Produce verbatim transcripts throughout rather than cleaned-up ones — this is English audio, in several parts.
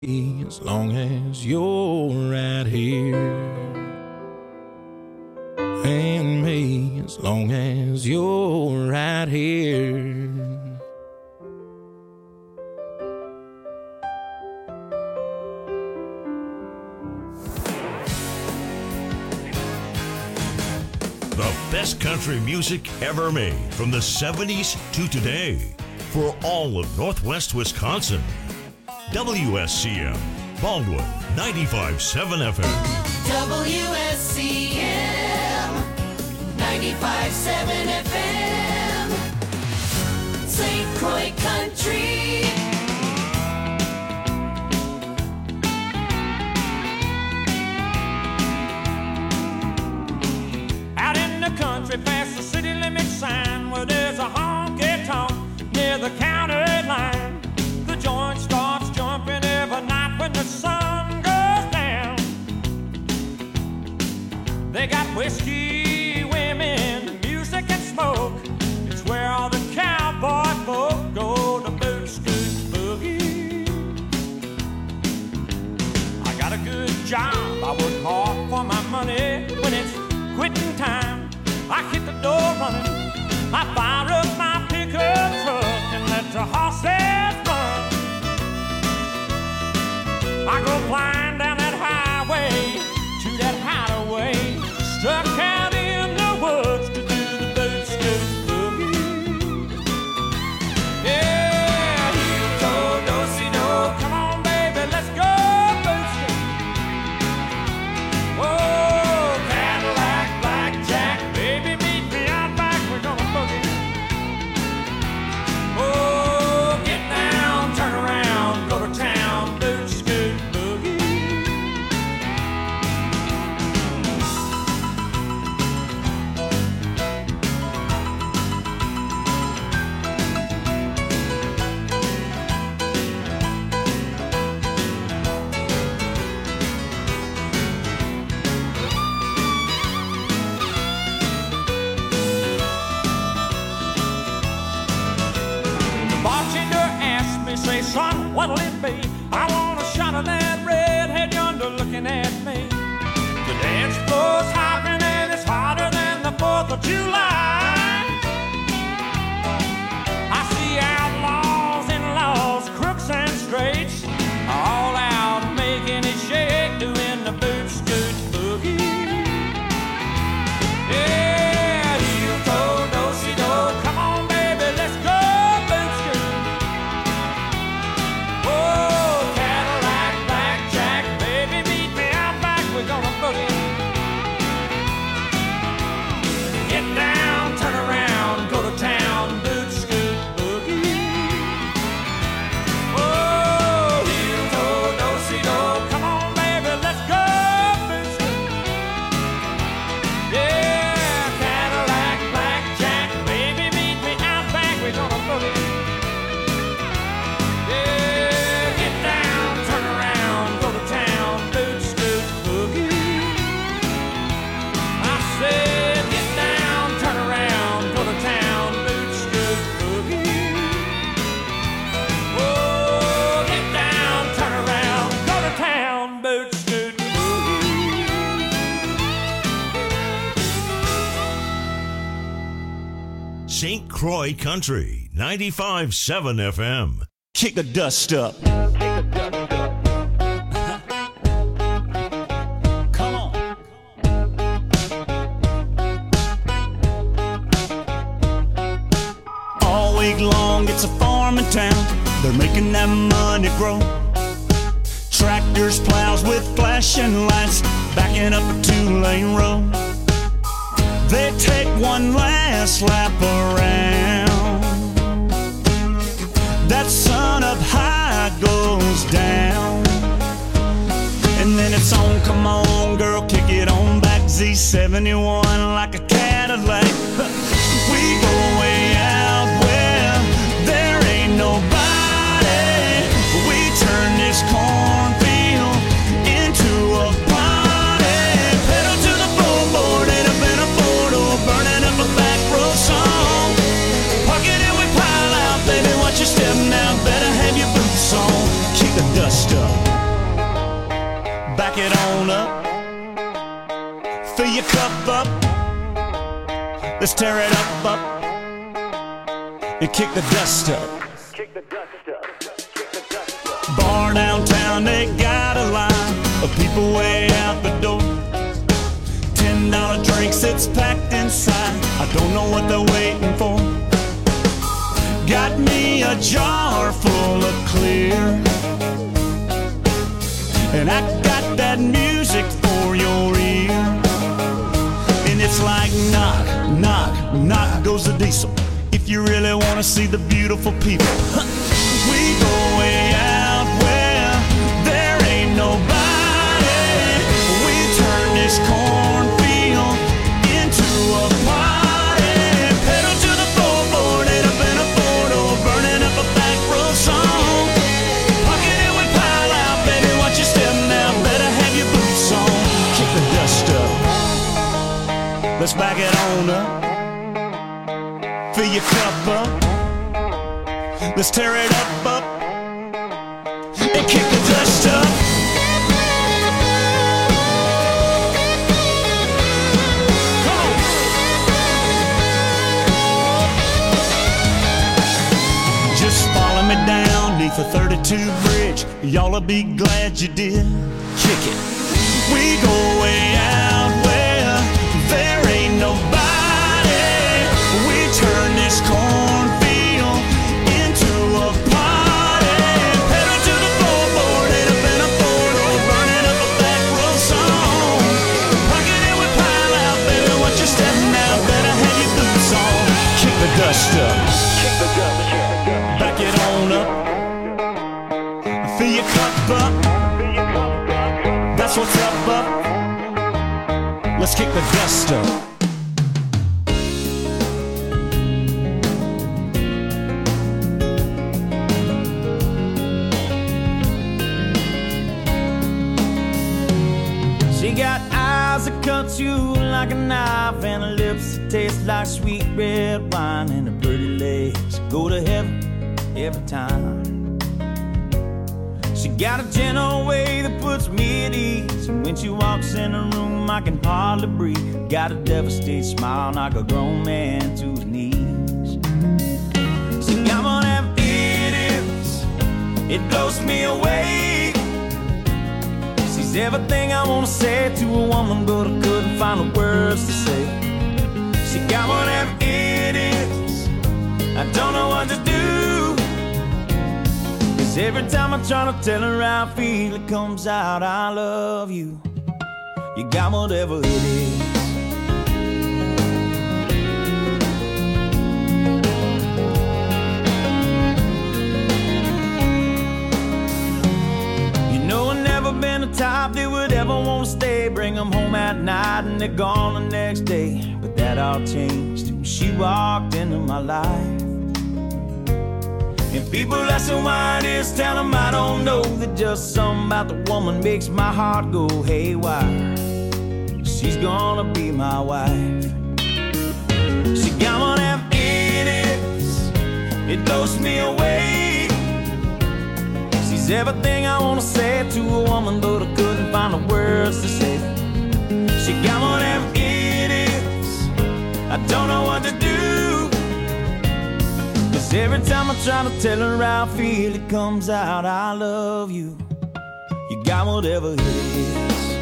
As long as you're right here, and me, as long as you're right here. The best country music ever made from the seventies to today for all of Northwest Wisconsin. W S C M, Baldwin, ninety-five point seven F M. W S C M, ninety-five point seven F M. Saint Croix Country. Out in the country past the city limit sign where there's a honky-tonk near the county line. The joint starts jumping every night when the sun goes down. They got whiskey, women, music and smoke. It's where all the cowboy folk go to boot, scoot, boogie. I got a good job, I work hard for my money. When it's quitting time, I hit the door running. I fire up my pickup truck and let the horses run. I go flying down that highway to that hideaway, stuck out in the woods to do the boot scoot boogie. Yeah, heel toe, do-si-do, come on baby, let's go boot scoot. Oh, Cadillac, blackjack, baby meet me out back, we're gonna boogie. Oh, get down, turn around, go to town, boot scoot boogie. The bartender asked me, say, son, what'll it be? I want a shot of that redhead yonder looking at me. The dance floor's hopping and it's hotter than the fourth of July. I see outlaws and laws, crooks and straights, all out making it shake, doing the boot scoot boogie. Yeah, heel toe, do-si-do, come on baby, let's go boot scoot. Oh, Cadillac, blackjack, baby meet me out back, we're gonna boogie. Get down, turn around, go to town, boot scoot boogie. Oh, heel toe, do-si-do, come on baby, let's go boot scoot. Yeah, Cadillac, blackjack, baby meet me out back, we're gonna boogie. Yeah, get down, turn around, go to town, boot scoot boogie. I said, get down, turn around, go to town, boot scoot boogie. Oh, get down, turn around, go to town, boot scoot boogie. Saint Croix Country, ninety-five point seven F M. Kick the dust up. Come on. All week long, it's a farming town. They're making that money grow. Tractors, plows with flashing lights, backing up a two-lane road. They take one last lap around. That sun up high goes down. And then it's on, come on girl, kick it on back. Z seventy-one like a Cadillac. We go way out where there ain't nobody. We turn this cornfield into a party. Pedal to the floorboard and up in a four-door, burning up a back road song. Park it and we pile out, baby, watch your step now. Better have your boots on, kick the dust up. your cup up. Let's tear it up, up, and kick the dust up. Kick the dust up. Kick the dust up. Bar downtown, they got a line of people way out the door. Ten dollar drinks, it's packed inside. I don't know what they're waiting for. Got me a jar full of clear, and I got that music for your ear. And it's like knock, knock, knock goes the diesel. If you really want to see the beautiful people, we go way out where there ain't nobody. We turn this cornfield into a party. Pedal to the floorboard, head up in a four-door, burning up a back road song. Pocket it with pile out, baby, watch your step now. Better have your boots on. Kick the dust up. Let's back it on up. Fill your cup up. Let's tear it up, up, and kick the dust up. Come on. Just follow me down neath the thirty-two bridge. Y'all'll be glad you did. Kick it. We go way out where there ain't nobody. Turn this cornfield into a party. Pedal to the floorboard, head up in a four-door, burning up a back road song. Pocket it with pile out, baby, watch your step now. Better have your boots on. Kick the dust up. Kick the dust up. Back it on up. Fill your cup up. That's what's up, up. Let's kick the dust up. She got eyes that cut you like a knife, and her lips that taste like sweet red wine, and her pretty legs go to heaven every time. She got a gentle way that puts me at ease, and when she walks in the room I can hardly breathe. Got a devastated smile, knock a grown man to his knees. She got one of them idiots, it blows me away. She's everything I wanna say to a woman, but I couldn't find the words to say. She got one of them idiots, I don't know what to do. Cause every time I try to tell her how I feel, it comes out, I love you. You got whatever it is. Been the type that would ever want to stay, bring them home at night and they're gone the next day. But that all changed when she walked into my life. And people asking why it is, tell them I don't know, that just something about the woman makes my heart go haywire. She's gonna be my wife. She got one of them idiots, it blows me away. She's everything I wanna say to a woman, but I couldn't find the words to say. She got one of them idiots, I don't know what to do. Cause every time I try to tell her how I feel, it comes out, I love you. You got whatever it is.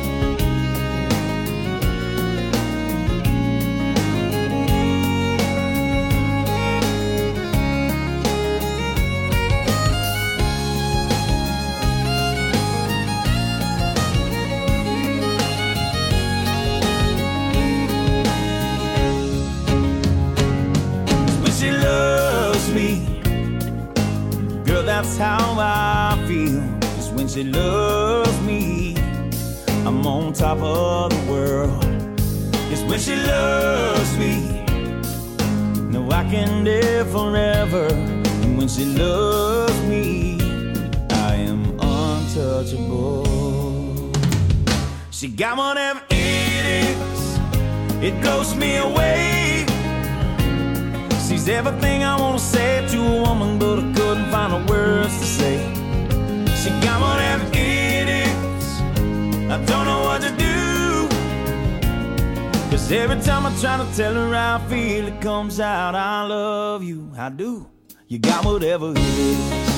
That's how I feel. Cause when she loves me, I'm on top of the world. Cause when she loves me, no, I can live forever. And when she loves me, I am untouchable. She got one of them idiots, it blows me away. She's everything I wanna say to a woman, but I couldn't find the words to say. She got one of them idiots, I don't know what to do. 'Cause every time I try to tell her how I feel, it comes out, I love you, I do. You got whatever it is.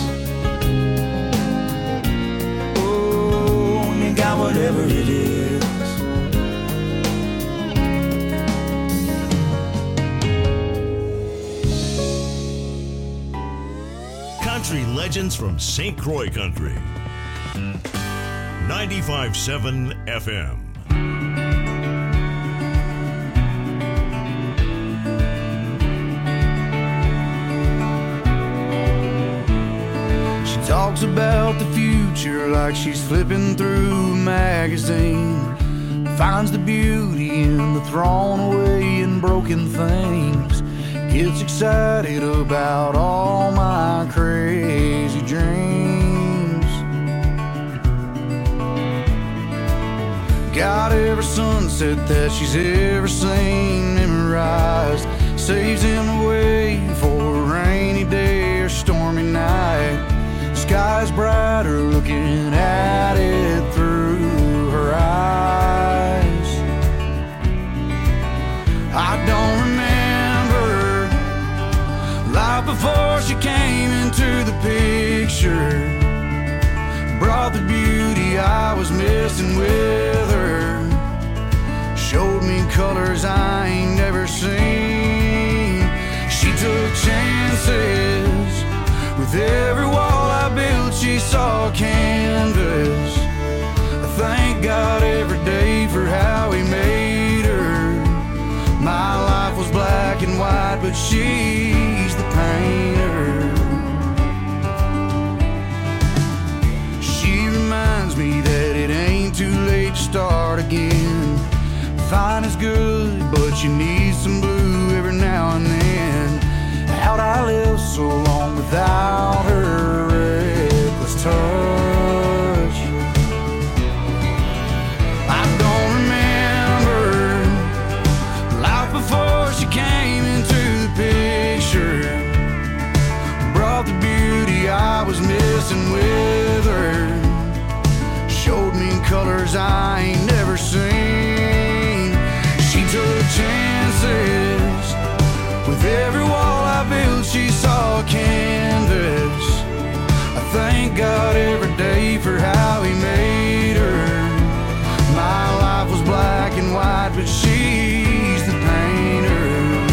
Oh, you got whatever it is. Country legends from Saint Croix Country. ninety-five point seven F M. She talks about the future like she's flipping through a magazine. Finds the beauty in the thrown away and broken things. Gets excited about all my crazy dreams. Got every sunset that she's ever seen memorized. Saves him away for a rainy day or stormy night. Sky's brighter looking at it through her eyes. I don't remember life before she came into the picture. Brought the beauty I was missing with her. Showed me colors I ain't never seen. She took chances. With every wall I built, she saw a canvas. I thank God every day for how he made her. My life was black and white, but she's the painter. She reminds me that it ain't too late to start again. Fine is good, but you need some blue every now and then. How'd I live so long without her reckless touch? I don't remember life before she came into the picture. Brought the beauty I was missing with her. Showed me colors I ain't never seen. She took chances. With every wall I built, she saw a canvas. I thank God every day for how he made her. My life was black and white, but she's the painter.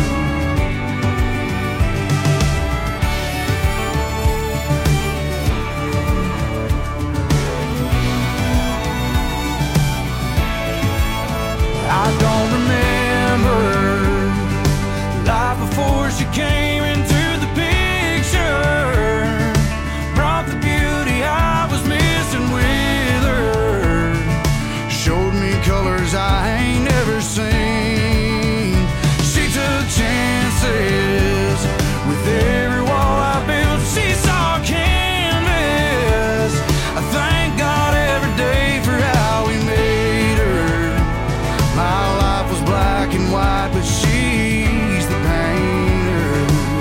I don't remember life before she came into the picture. Brought the beauty I was missing with her. Showed me colors I ain't never seen. She took chances. With every wall I built, she saw a canvas. I thank God every day for how he made her. My life was black and white, but she's the painter.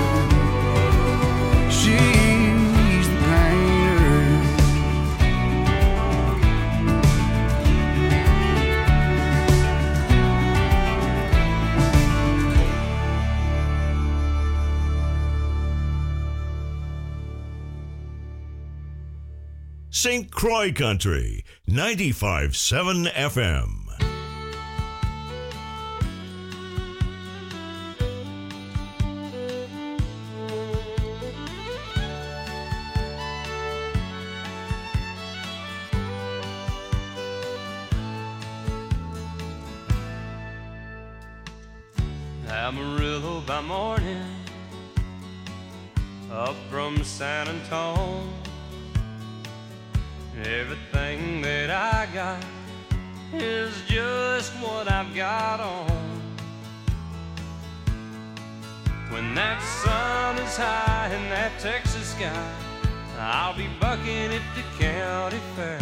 She's the painter. Saint Croix Country, ninety-five point seven F M. Amarillo by morning, up from San Antone. Everything that I got is just what I've got on. When that sun is high in that Texas sky, I'll be bucking at the county fair.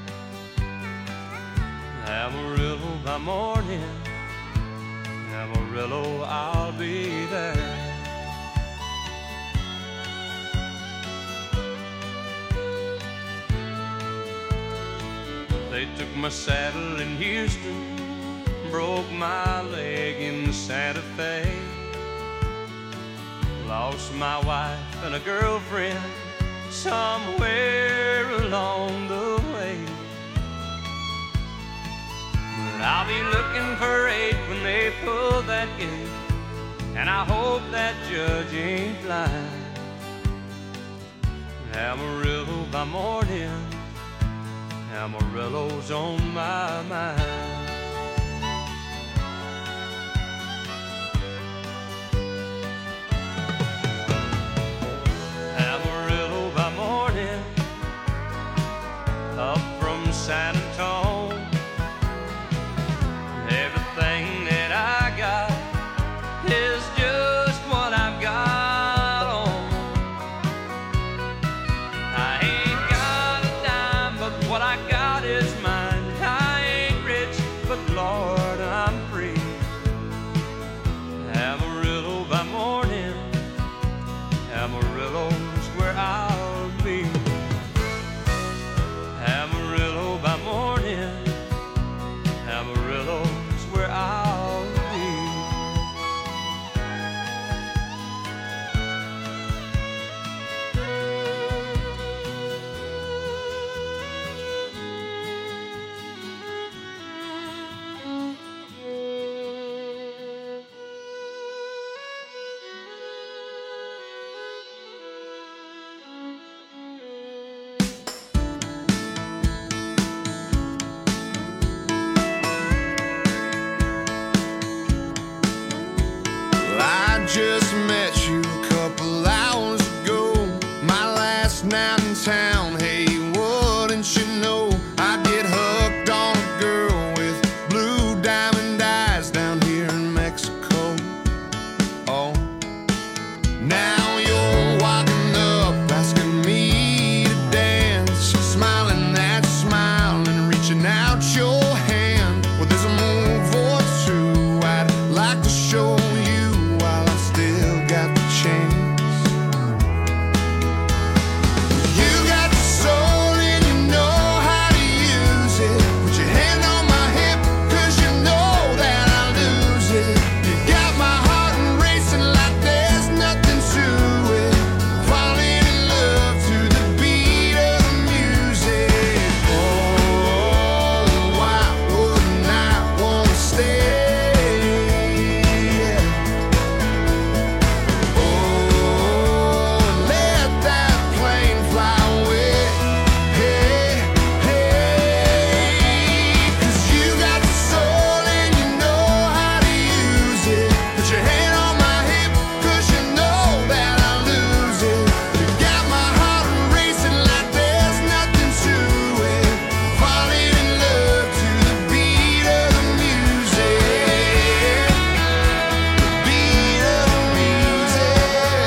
Amarillo by morning, Amarillo, I'll be there. They took my saddle in Houston, broke my leg in Santa Fe. Lost my wife and a girlfriend somewhere along the way. But I'll be looking for eight when they pull that gate, and I hope that judge ain't blind. Amarillo by morning, Amarillo's on my mind. Amarillo by morning, up from San Antonio. Everything that I got is just what I've got on. I ain't got a dime, but what I got is mine. I ain't rich, but Lord, I'm free. Amarillo by morning, Amarillo's where I'll be. Amarillo by morning, Amarillo's where I'll be. I just met you a couple hours ago, my last night in town. Hey, wouldn't you know I get hooked on a girl with blue diamond eyes down here in Mexico. Oh, now you're walking up asking me to dance, smiling that smile and reaching out your hand. Well, there's a move or two I'd like to show you while I still got the chance. You got the soul and you know how to use it. Put your hand on my hip, cause you know that I'll lose it. You got my heart racing like there's nothing to it. Falling in love to the beat of the music. Oh, why wouldn't I wanna stay? Oh, let that plane fly away. Hey, hey, cause you got the soul and you know how to use it. Put your hand on my hip, cause you know that I'll lose it. You got my heart racing like there's nothing to it. Falling in love to the beat of the music. The beat of the music.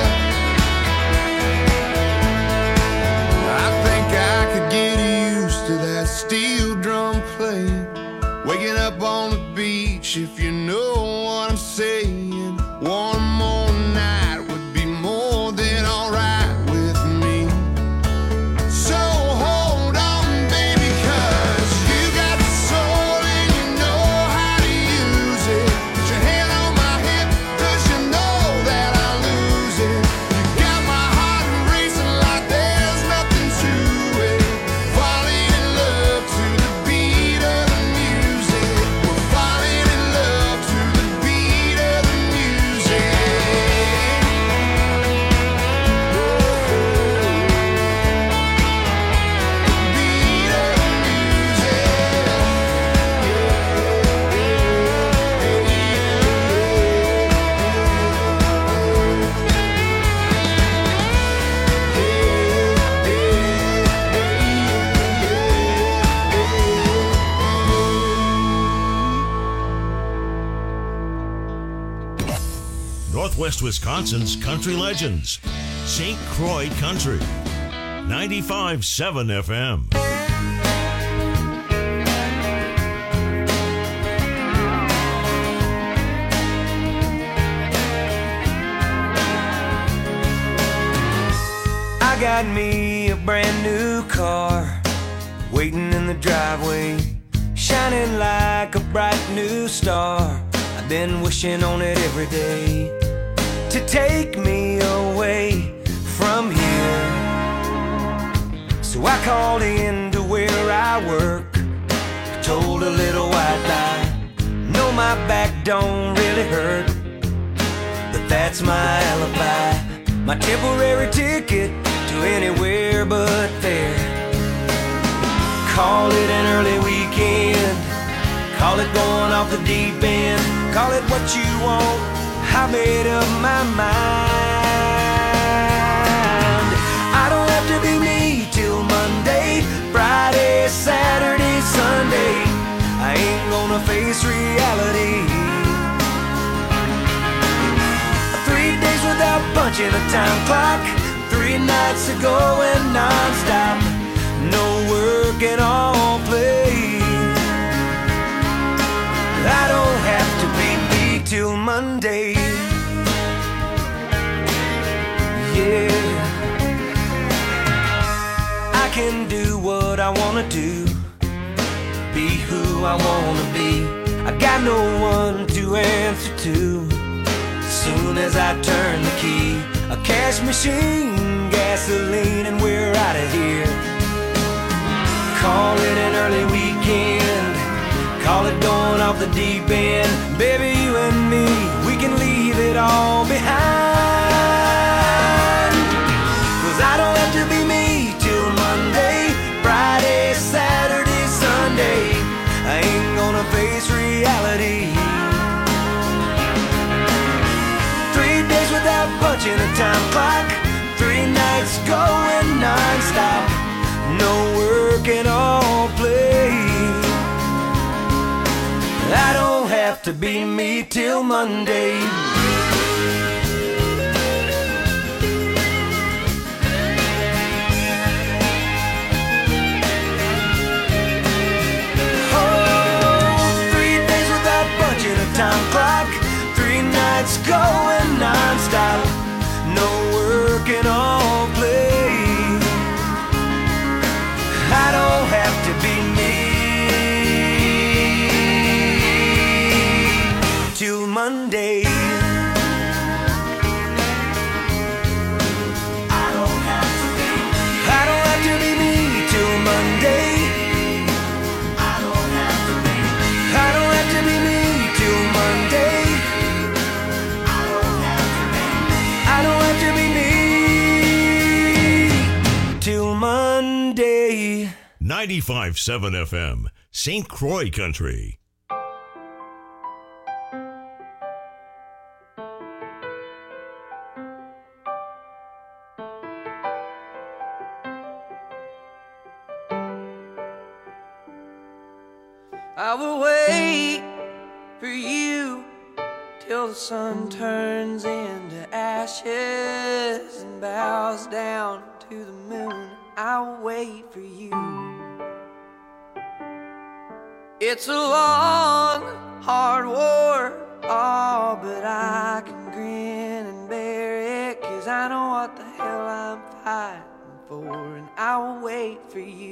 I think I could get used to that steel drum playing, waking up on the beach, if you know what I'm saying. One more night would be more than alright with me. So hold on, baby, cause you got the soul and you know how to use it. Put your hand on my hip, cause you know that I'll lose it. You got my heart racing like there's nothing to it. Falling in love to the beat of the music. We're falling in love to the beat of the music. Beat of the Northwest Wisconsin's country legends. Saint Croix Country. ninety-five point seven F M. I got me a brand new car waiting in the driveway. shining like a bright new star. I've been wishing on it every day to take me away from here. So I called in to where I work, told a little white lie. No, my back don't really hurt, but that's my alibi, my temporary ticket to anywhere but there. Call it an early weekend, call it going off the deep end, call it what you want, I made up my mind. I don't have to be me till Monday, Friday, Saturday, Sunday. I ain't gonna face reality. Three days without punching a time clock, three nights of going non-stop, no work and all play. I don't have to be me till Monday. Yeah, I can do what I wanna do, be who I wanna be. I got no one to answer to. As soon as I turn the key, a cash machine, gasoline, and we're out of here. Call it an early weekend, call it going off the deep end. Baby, you and me, we can leave it all behind. Cause I don't have to be me till Monday, Friday, Saturday, Sunday. I ain't gonna face reality. Three days without punching a time clock, three nights going non-stop, no work and all play. I don't have to be me till Monday. Time clock, three nights going non-stop, no work and all play. I don't have to be me till Monday. I don't have to be I don't have to be me till Monday. I don't have to be I don't have to be me till Monday. I don't have to be I don't have to be me till Monday. ninety-five point seven F M, Saint Croix Country. I will wait for you till the sun turns into ashes and bows down to the moon. I will wait for you. It's a long, hard war, oh, but I can grin and bear it, 'cause I know what the hell I'm fighting for, and I will wait for you.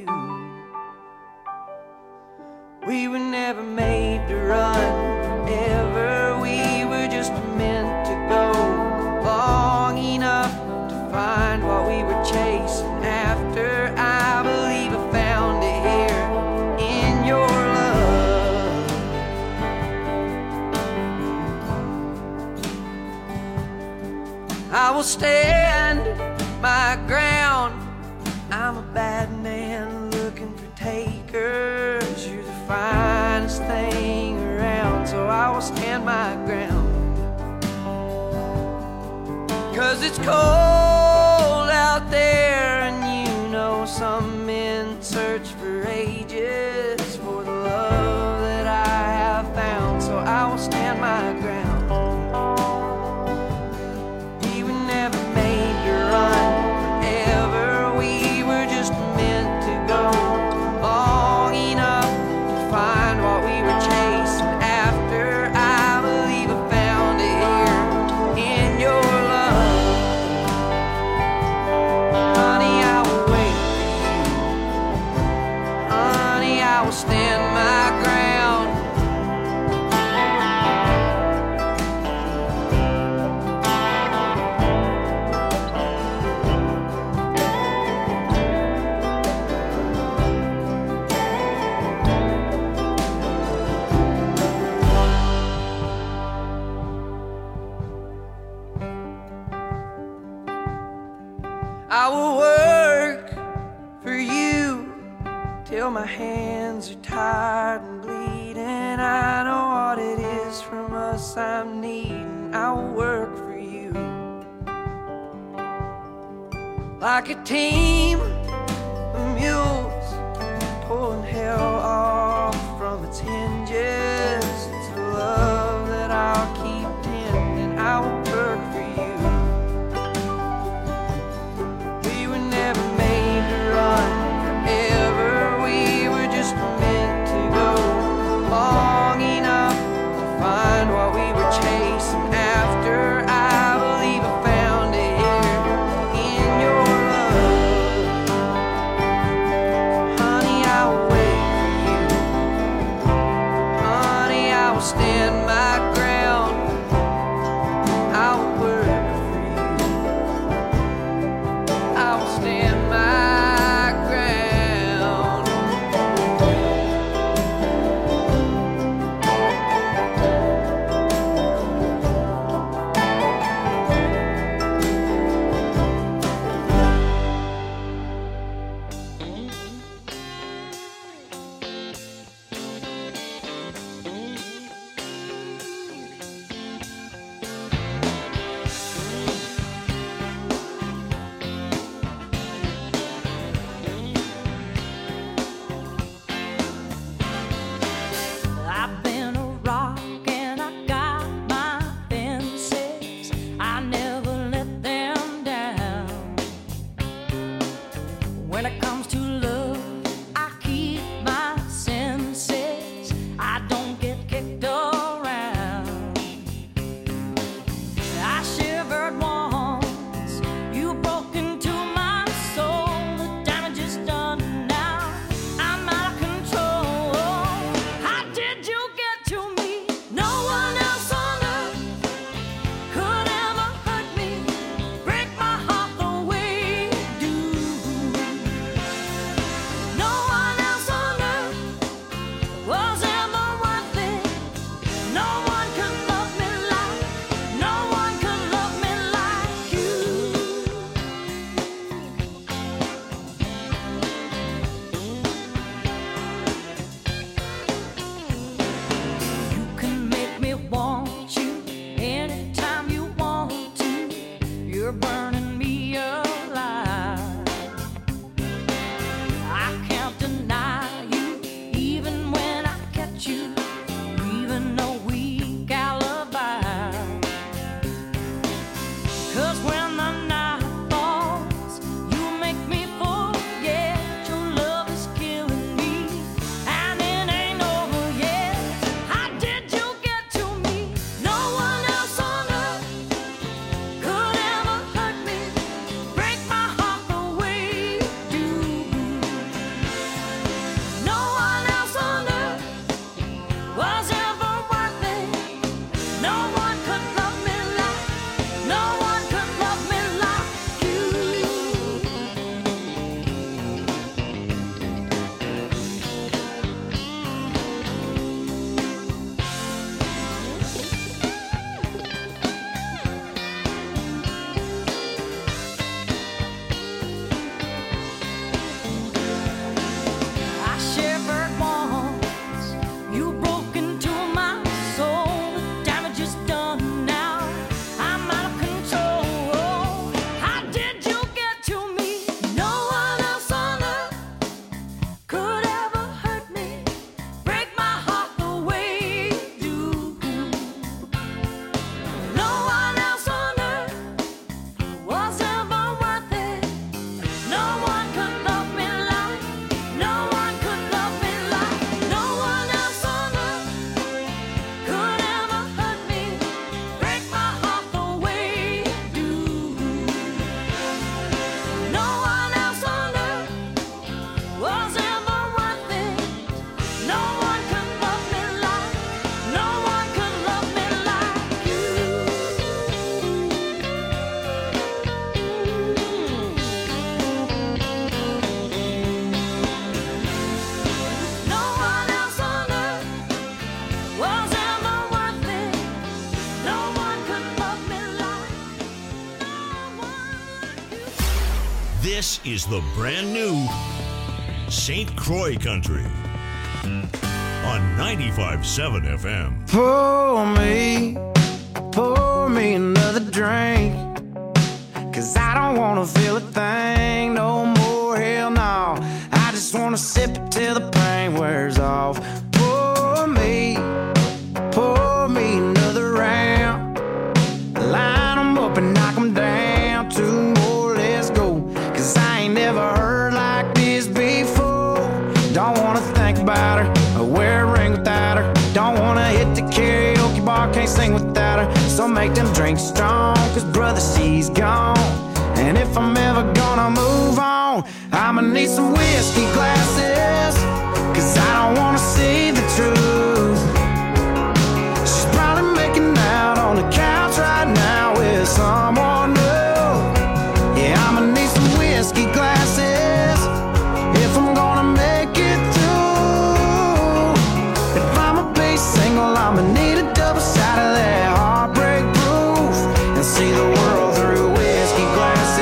We were never made to run forever, we were just meant to go long enough to find what we were chasing after. I believe I found it here in your love. I will stand my ground, I'm a bad man looking for takers. You're the finest thing around, so I will stand my ground. 'Cause it's cold out there, and you know some men search for ages for the love that I have found, so I will stand my ground. We were never made to run forever, we were just meant to go long enough to find what we were chasing after. I believe I found it here in your love. hands are tired and bleeding. I know what it is from us I'm needing. I will work for you like a team of mules pulling hell off from its hinges. It's the love that I'll keep tending. I will work for you. We were never made to run forever. We were just meant to go long enough to find what we were chasing after. I believe I found it here in your love. Honey, I will wait for you. Honey, I will stand my ground. I will work for you. I will stand my ground. I've been a rock and I got my fences. I never let them down. When it comes to love, I keep my senses. I don't get kicked around. I shivered once, you broke into my soul. The damage is done now. I'm out of control. How did you get to me? No one else on earth could ever hurt me, break my heart the way you do. No one else on earth was ever worth it. No one could love me like, no one could love me like you. You can make me want you anytime you want to. You're burning me alive. I can't deny you, even when I catch you, even a weak alibi. 'Cause when the night falls, you make me forget your love is killing me, and it ain't over yet. How did you get to me? No one else on earth could ever hurt me, break my heart the way you do. No one else on earth was ever worth it. No one could love me like, no one could love me like you. I shivered once, you broke into my soul. The damage is done now. I'm out of control. How did you get to me? No one else on earth could ever hurt me, break my heart the way you do. No one else on earth was ever worth it. No one could love me like, no one could love me like, no one else on earth could ever hurt me, break my heart the way you do. No one else on earth was ever worth it. No one could love me like, no one could love me like you. No one else on earth was ever worth it. No one could love me like, no one like you. This is the brand new Saint Croix Country on ninety-five point seven F M. Pour me, pour me another drink, 'cause I don't wanna feel a thing no more, hell no. I just wanna sip it till the pain wears off. Pour me, pour me another round, line 'em up and knock 'em down. Two more, let's go, 'cause I ain't never heard like this before. Don't wanna think about her or wear a ring without her. Don't wanna hit the karaoke bar, can't sing without her. So make them drinks strong, 'cause brother, she's gone. And if I'm ever gonna move on, I'ma need some whiskey glasses, 'cause I don't wanna see the truth. She's probably making out on the couch right now with someone new. Yeah, I'ma need some whiskey glasses if I'm gonna make it through. If I'ma be single, I'ma need a double shot of that heartbreak proof, and see the world through whiskey glasses.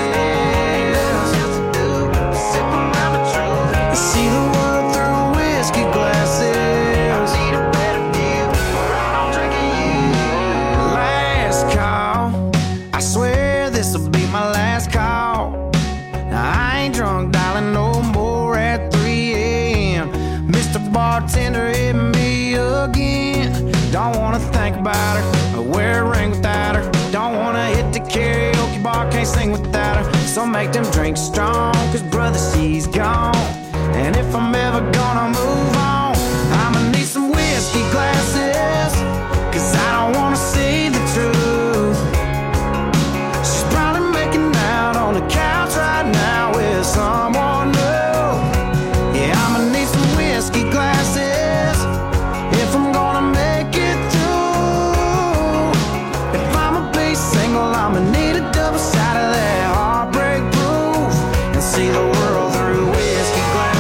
See the world through whiskey glasses. I need a better view, I'm drinking you. Last call, I swear this'll be my last call. Now I ain't drunk, darling, no more at three a.m. Mister Bartender, hit me again. Don't wanna think about her or wear a ring without her. Don't wanna hit the karaoke bar, can't sing without her. So make them drinks strong, 'cause brother, she's gone. And if I'm ever gonna move on, I'ma need some whiskey glasses, 'cause I don't wanna see the truth. She's probably making out on the couch right now with someone new. Yeah, I'ma need some whiskey glasses if I'm gonna make it through. If I'ma be single, I'ma need a double shot of that heartbreak proof, and see the world through whiskey glasses.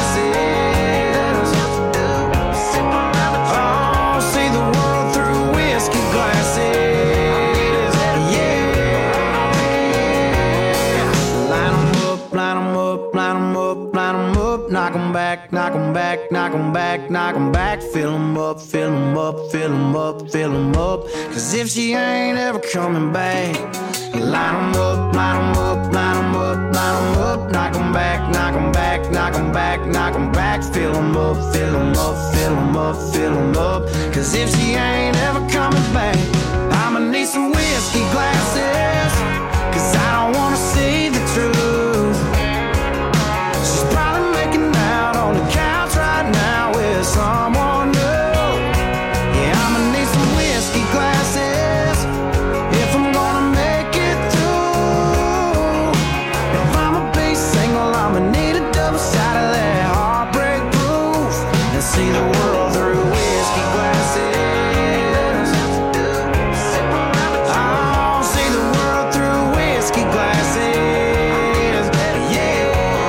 Oh, see the world through whiskey glasses. Yeah. Line 'em up, line 'em up, line 'em up, line 'em up. Knock 'em back, knock 'em back, knock 'em back, knock 'em back. Fill 'em up, fill 'em up, fill 'em up, fill 'em up. 'Cause if she ain't ever coming back, line 'em up, line 'em up, line 'em up, line 'em up. Knock 'em back, knock 'em back, knock 'em back, knock 'em back. Fill 'em up, fill 'em up, fill 'em up, fill em up. 'Cause if she ain't ever coming back, I'ma need some whiskey glasses, 'cause I don't wanna see the truth. She's probably making out on the couch right now with someone new. Yeah, I'ma need some whiskey glasses if I'm gonna make it through. If I'ma be single, I'ma need a double shot of that heartbreak proof, and see the world through whiskey glasses. Oh, see the world through whiskey glasses. Yeah.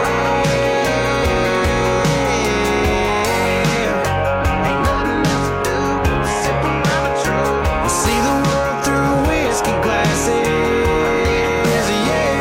Ain't nothing else to do but sip around the truth, and see the world through whiskey glasses. Yeah.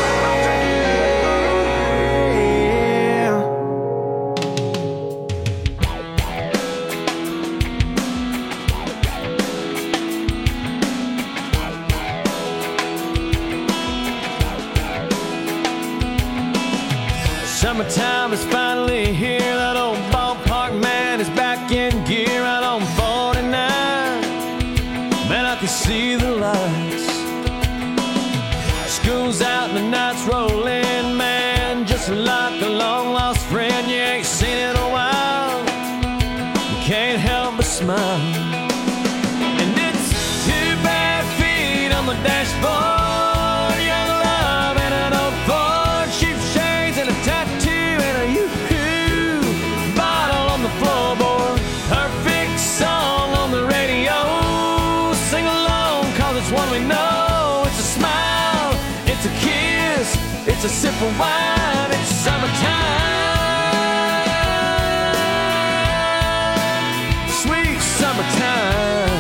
Summertime is finally here. That old ballpark man is back in gear out on forty-nine. Man, I can see the lights. School's out and the night's rolling, man. Just like a long lost friend you ain't seen in a while. You can't help but smile. And it's two bare feet on the dashboard, young love and an old Ford, cheap shades and a tattoo and a yoo-hoo bottle on the floorboard. Perfect song on the radio. Sing along, 'cause it's one we know. It's a smile, it's a kiss, it's a sip of wine. It's summertime, sweet summertime.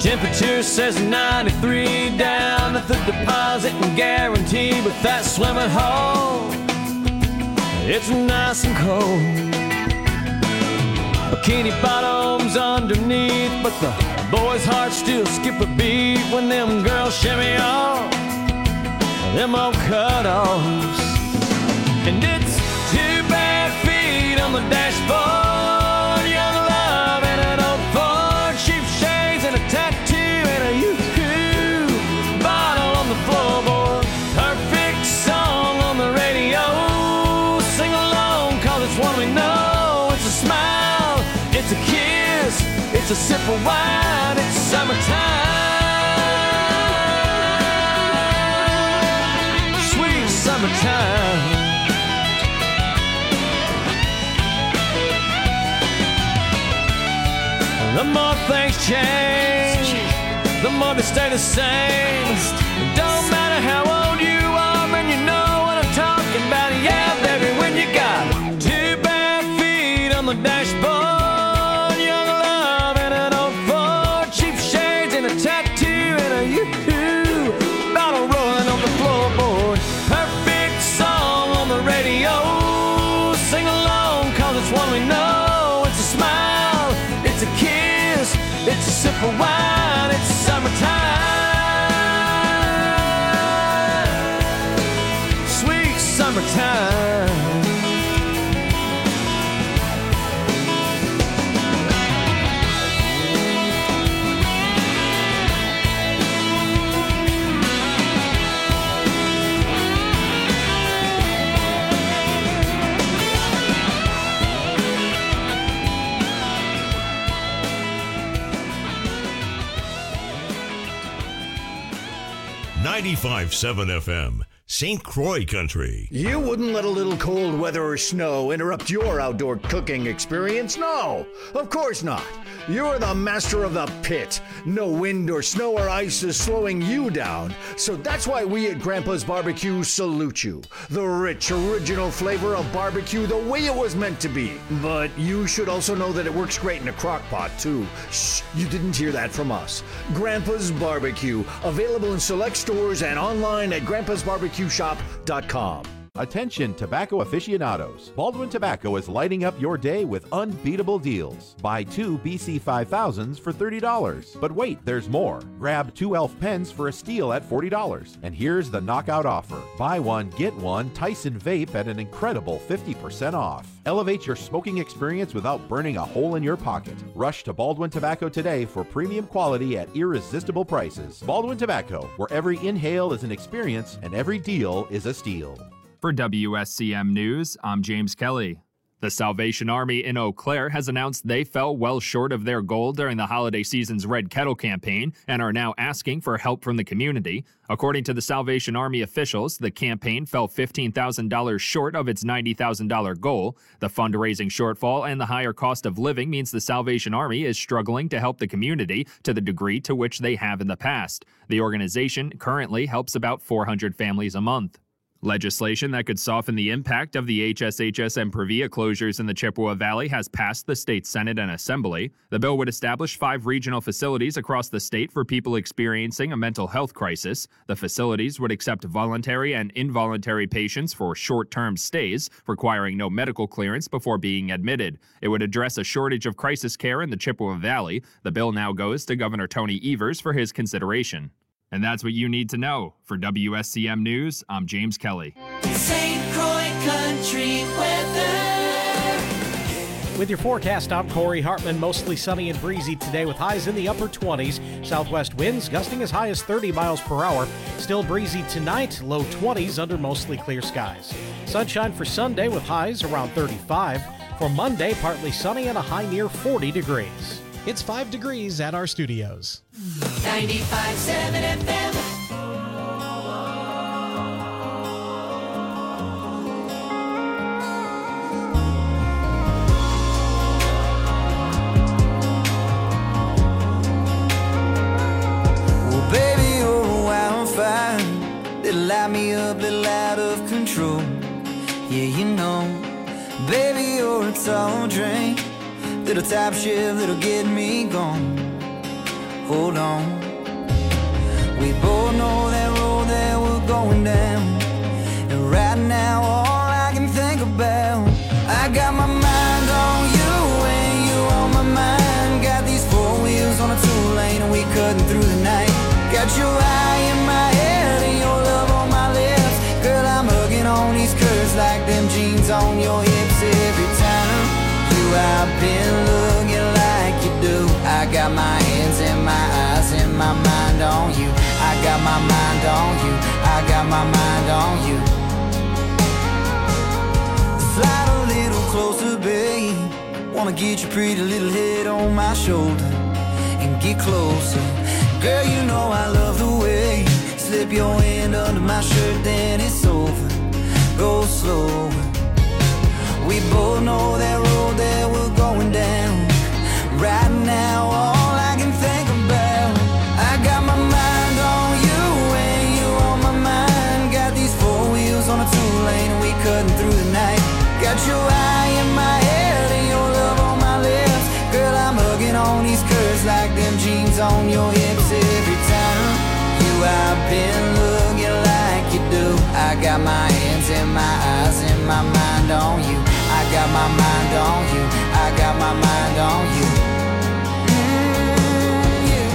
Temperature says ninety-three down at the deposit and guarantee, but that swimming hole, it's nice and cold. Bikini bottoms underneath, but the boys' hearts still skip a beat when them girls shimmy off them old cutoffs. And it's two bare feet on the dashboard, young love and an old Ford, cheap shades and a tattoo and a yoo-hoo bottle on the floorboard. Perfect song on the radio, sing along cause it's one we know. It's a smile, it's a kiss, it's a sip of wine, it's summertime, sweet summertime. The more things change, the more they stay the same. It don't matter how old you are, man, you know what I'm talking about. Yeah, baby, when you got two bare feet on the dashboard, young love and an old Ford, cheap shades and a tattoo and a yoo-hoo bottle rolling on the floorboard. Perfect song on the radio, sing along cause it's one we know. It's a smile, it's a kiss, it's a sip of wine, it's summertime, sweet summertime. ninety-five point seven F M, Saint Croix Country. You wouldn't let a little cold weather or snow interrupt your outdoor cooking experience? No, of course not. You're the master of the pit. No wind or snow or ice is slowing you down. So that's why we at Grandpa's Barbecue salute you. The rich, original flavor of barbecue the way it was meant to be. But you should also know that it works great in a crock pot, too. Shh, you didn't hear that from us. Grandpa's Barbecue, available in select stores and online at grandpas barbecue shop dot com. Attention tobacco aficionados. Baldwin Tobacco is lighting up your day with unbeatable deals. Buy two B C five thousands for thirty dollars. But wait, there's more. Grab two Elf pens for a steal at forty dollars. And here's the knockout offer. Buy one, get one Tyson vape at an incredible fifty percent off. Elevate your smoking experience without burning a hole in your pocket. Rush to Baldwin Tobacco today for premium quality at irresistible prices. Baldwin Tobacco, where every inhale is an experience and every deal is a steal. For W S C M News, I'm James Kelly. The Salvation Army in Eau Claire has announced they fell well short of their goal during the holiday season's Red Kettle campaign and are now asking for help from the community. According to the Salvation Army officials, the campaign fell fifteen thousand dollars short of its ninety thousand dollars goal. The fundraising shortfall and the higher cost of living means the Salvation Army is struggling to help the community to the degree to which they have in the past. The organization currently helps about four hundred families a month. Legislation that could soften the impact of the H S H S and Previa closures in the Chippewa Valley has passed the state Senate and Assembly. The bill would establish five regional facilities across the state for people experiencing a mental health crisis. The facilities would accept voluntary and involuntary patients for short-term stays, requiring no medical clearance before being admitted. It would address a shortage of crisis care in the Chippewa Valley. The bill now goes to Governor Tony Evers for his consideration. And that's what you need to know. For W S C M News, I'm James Kelly. Saint Croix Country weather. With your forecast, I'm Corey Hartman. Mostly sunny and breezy today with highs in the upper twenties. Southwest winds gusting as high as thirty miles per hour. Still breezy tonight, low twenties under mostly clear skies. Sunshine for Sunday with highs around thirty-five. For Monday, partly sunny and a high near forty degrees. It's five degrees at our studios. ninety-five point seven F M. Well, baby, you're a wildfire. Little light me up, little out of control. Yeah, you know, baby, you're a tall drink. Little top shift that'll get me gone. hold on. We both know that road that we're going down. And right now all I can think about, I got my mind on you and you on my mind. Got these four wheels on a two-lane and we cutting through the night. Got your eye in my head and your love on my lips. Girl, I'm hugging on these curves like them jeans on your hips. Every time you I've been looking like you do. I got my hands and my eyes and my mind on you. I got my mind on you. I got my mind on you. Slide a little closer, babe. Wanna get your pretty little head on my shoulder and get closer. Girl, you know I love the way you slip your hand under my shirt, then it's over. Go slower. We both know that road that we're going down. Right now, all I can think about, I got my mind on you and you on my mind. Got these four wheels on a two-lane and we cutting through the night. Got your eye in my head and your love on my lips. Girl, I'm hugging on these curves like them jeans on your hips. Every time you I've been looking like you do. I got my hands and my eyes and my mind on you. I got my mind on you. I got my mind on you. Mm, yeah.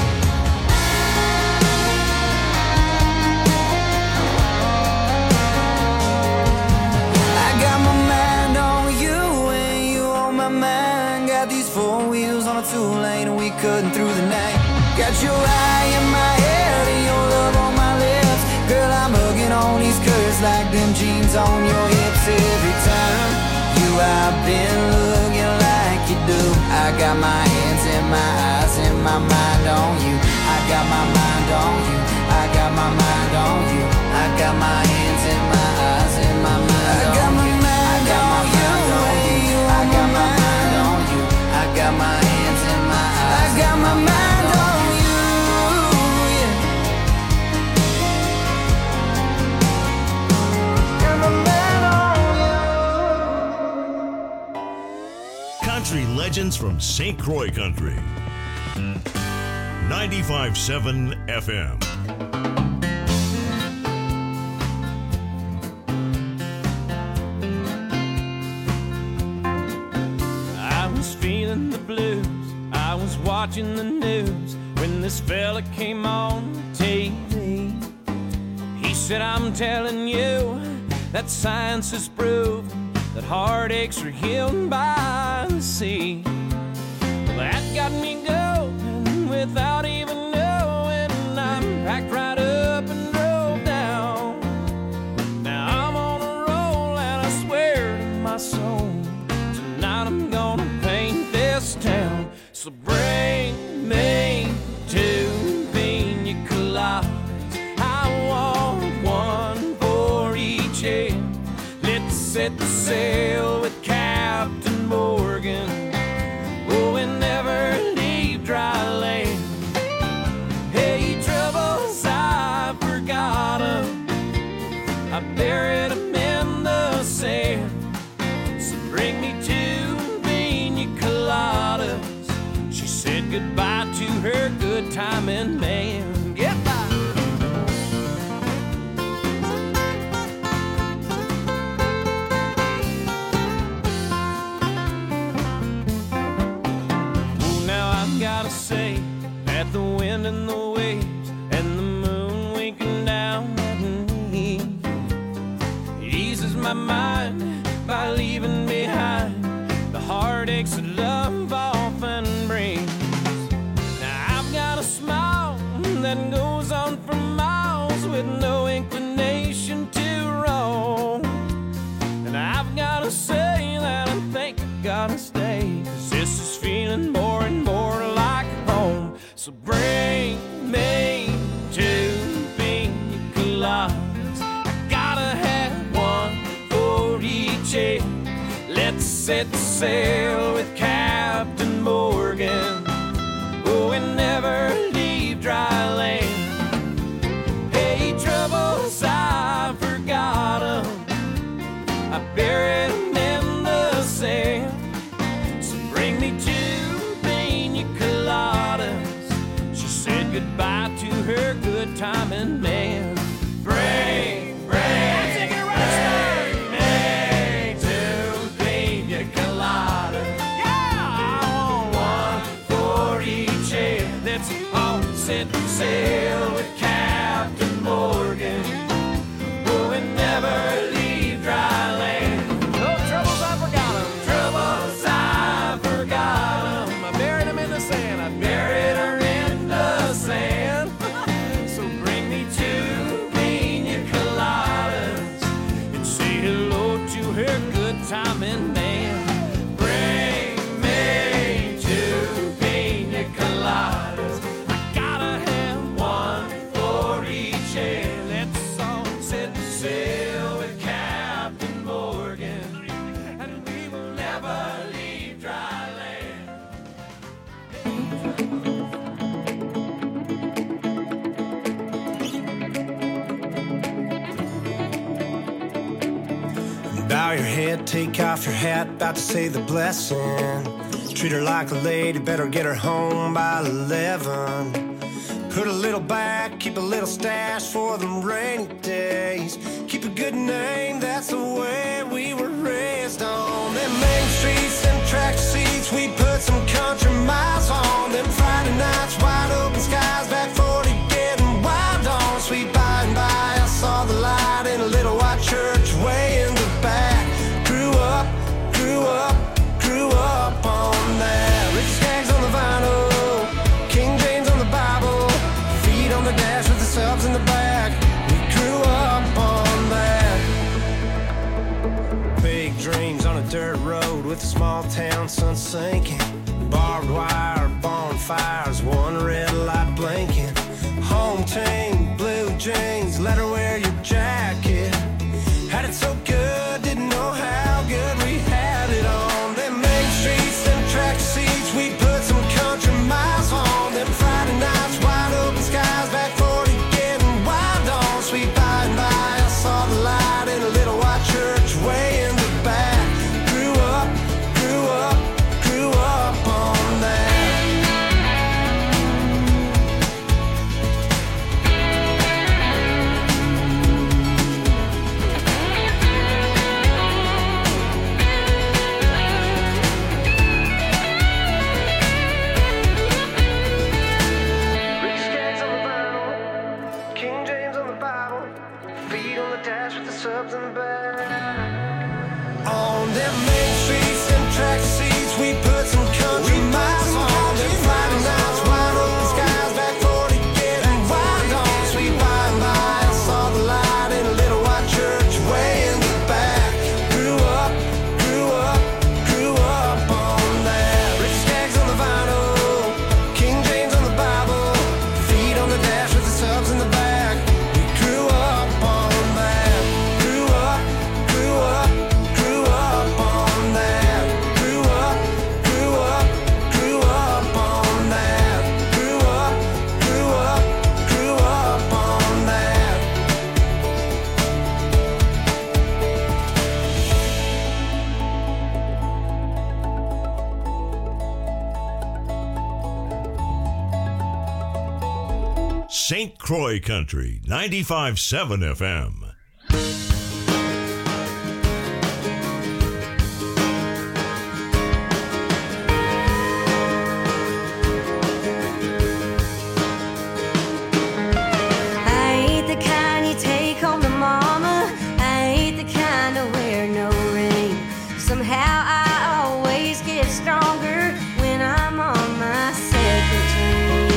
I got my mind on you and you on my mind. Got these four wheels on a two-lane and we cutting through the night. Got your eye in my head and your love on my lips. Girl, I'm hugging on these curves like them jeans on your hips. Every time you I've been looking like you do. I got my hands and my eyes and my mind on you. I got my mind on you. I got my mind on you. I got my hands and my eyes and my mind on you. I got my mind on you. I got my mind on you. I got my hands and my eyes. I got my mind on you. Yeah. Got my mind on you. Country legends from Saint Croix Country. ninety-five point seven F M. I was feeling the blues. I was watching the news when this fella came on T V. He said, I'm telling you that science has proved that heartaches are healed by the sea. Well, that got me going without even knowing. I packed right up and drove down. Now I'm on a roll and I swear to my soul, tonight I'm gonna paint this town. So bring me two pina coladas. I want one for each head. Let's set the sail with Captain Morgan. Oh, and never leave dry land. Hey, troubles, I forgot 'em. I buried 'em in the sand. So bring me two pina coladas. She said goodbye to her good timing man. Goodbye. Gotta say that the wind and the waves and the moon winking down at me eases my mind by leaving behind the heartaches that love often brings. Now I've got a smile that goes on for miles with no inclination to roam. And I've gotta say that I think I gotta stay, 'cause this is feeling more and more like home. So bring me two pina coladas. I gotta have one for each head. Let's set sail with Captain Morgan. Oh, and never leave dry land. Hey, troubles, I forgot 'em. I buried 'em in the sand. So bring me two pina coladas. time in there. Bring me two pina coladas. I gotta have one for each head. Let's all sit and sail with Captain Morgan, and we will never leave dry land. Bow your head, take off your hat, about to say the blessing. Treat her like a lady, better get her home by eleven. Put a little back, keep a little stash for them rainy days. Keep a good name, that's the way we were raised on. Them main streets, them track seats, we put some country miles on. Them Friday nights, wide open skies, back forty getting wild on. Sweet by and by, I saw the light in a little white church way in the back. Grew up, grew up, grew up on that. Rich Skaggs on the vinyl, King James on the Bible, feet on the dash with the subs in the back. We grew up on that. Big dreams on a dirt road with a small town sun sinking. Barbed wire, bonfires, one red light blinking. Home team, blue jeans, let her wear your jacket. Had it so good, didn't know how good we had it on. Them main streets, them track seats, we put some country miles on. Them Friday nights, wide open skies, back forty getting wild on. Sweet by and by, I saw the light in a little white church way in the back. Grew up, grew up, grew up on that. Rich Skaggs on the vinyl, King James on the Bible, feet on the dash with the subs in the back. On them main streets and track seats, we put some country miles on. Them Friday nights, wide open skies, back forty getting wild on. Sweet by and by, I saw the light in a little white church way in the back. Grew up, grew up, grew up on that. Rich Skaggs on the vinyl, King James on the Bible, feet on the dash with the subs in the back. We grew up on that. Grew up, grew up, grew up on that. Grew up, grew up, grew up on that. Grew up, grew up, grew up on that. Saint Croix Country, ninety-five point seven F M. I ain't the kind you take home to mama. I ain't the kind to wear no ring. Somehow I always get stronger when I'm on my second string.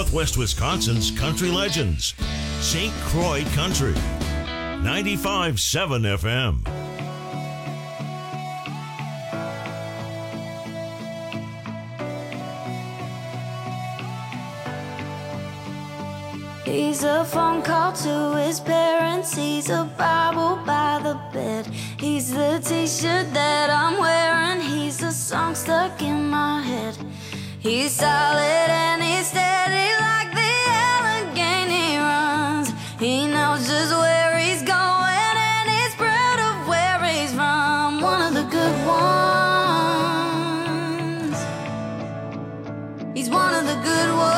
Northwest Wisconsin's country legends. Saint Croix Country, ninety-five point seven F M. He's a phone call to his parents. He's a Bible by the bed. He's the t-shirt that I'm wearing. He's a song stuck in my head. He's solid and he's steady like the Allegheny runs. He knows just where he's going and he's proud of where he's from. One of the good ones. He's one of the good ones.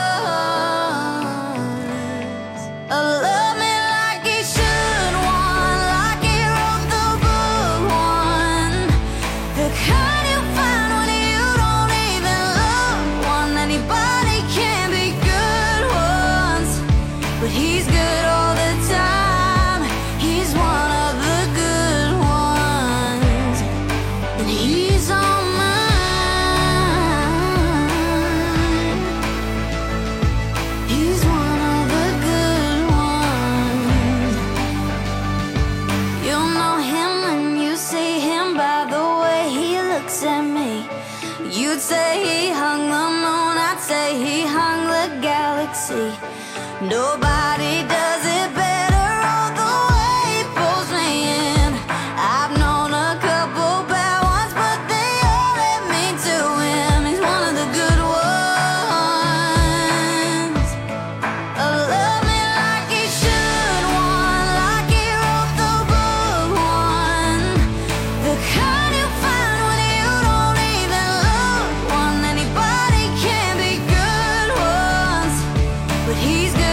Nobody does it better, all the way he pulls me in. I've known a couple bad ones, but they all led me to him. He's one of the good ones. Oh, love me like he should, one like he wrote the book, one. The kind you find when you don't even look, one. Anybody can be good ones, but he's good.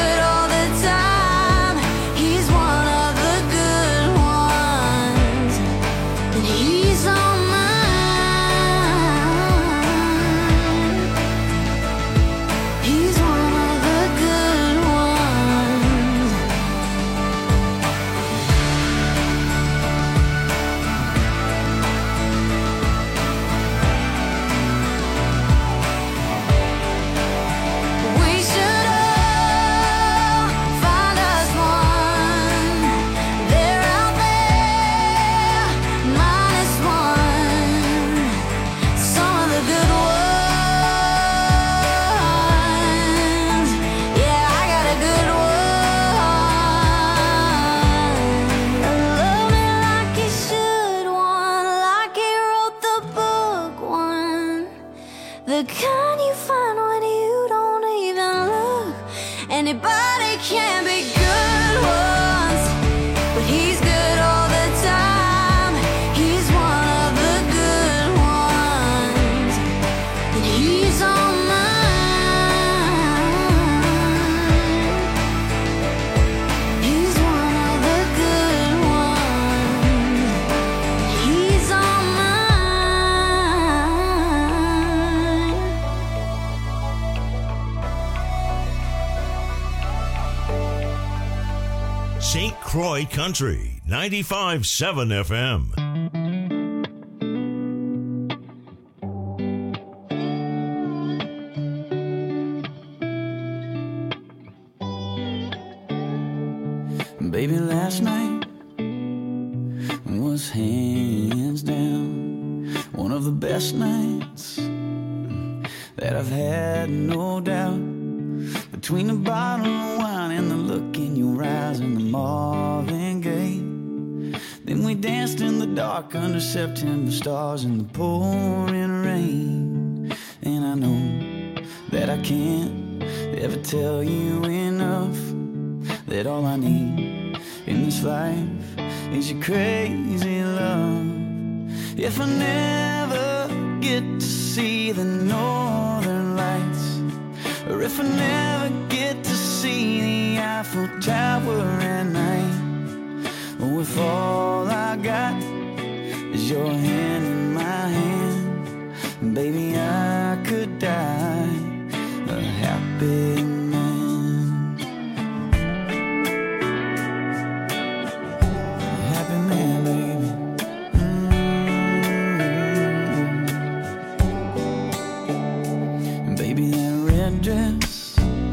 The kind you find when you don't even look. Anybody can be good ones, but he's good all the time. He's one of the good ones, and he's on mine. He's one of the good ones, and he's on Saint Croix Country, ninety-five point seven F M. Baby, last night was hands down one of the best nights that I've had, no doubt. Between the bottle of wine and the look in your eyes and the Marvin Gaye, then we danced in the dark under September stars in the pouring rain. And I know that I can't ever tell you enough that all I need in this life is your crazy love. If I never get to see the northern lights, or if I never get to see the Eiffel Tower at night, or if all I got is your hand in my hand, baby, I could die a happy man. A happy man, baby. Mm-hmm. Baby, that red dress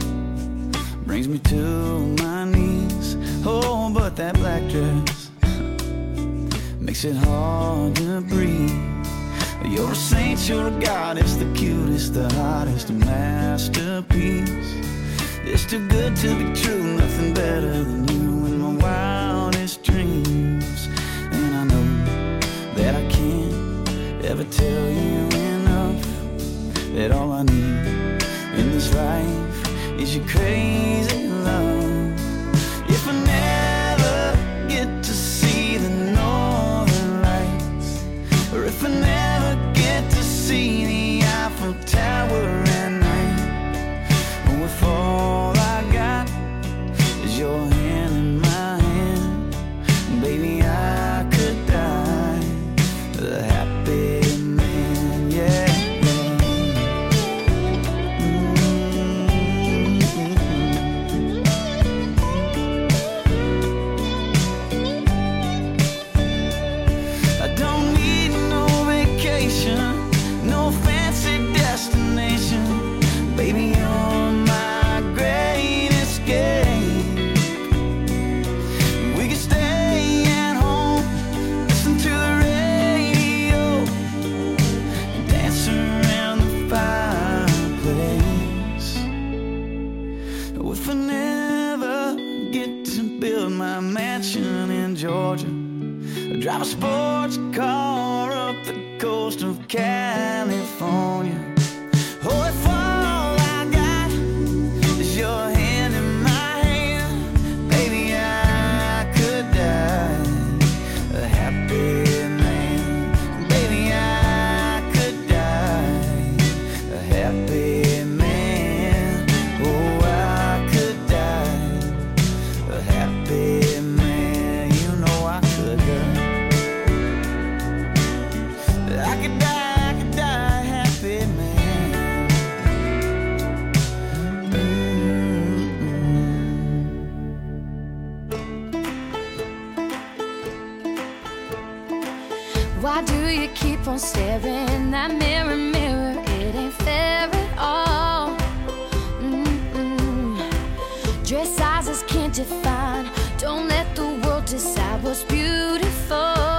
me to my knees. Oh, but that black dress makes it hard to breathe. You're a saint, you're a goddess, the cutest, the hottest, a masterpiece. It's too good to be true, nothing better than you in my wildest dreams. And I know that I can't ever tell you enough, that all I need in this life is your crazy love. If I never get to see the northern lights, or if I never get to see the Eiffel Tower at night, or if all I got is your hand in my hand, baby, I could die a happy man, yeah. No fancy destination, baby, you're my great escape. We could stay at home, listen to the radio, dance around the fireplace. If I never get to build my mansion in Georgia, drive a sports car up the coast of California. Oh, if all I got is your hand in my hand, baby, I could die a happy man. Baby, I could die a happy man. Oh, I could die a happy man. You know I could die. I could die, I could die happy, man. Mm-hmm. Why do you keep on staring? That mirror, mirror, it ain't fair at all. Mm-mm. Dress sizes can't define. Don't let the world decide what's beautiful.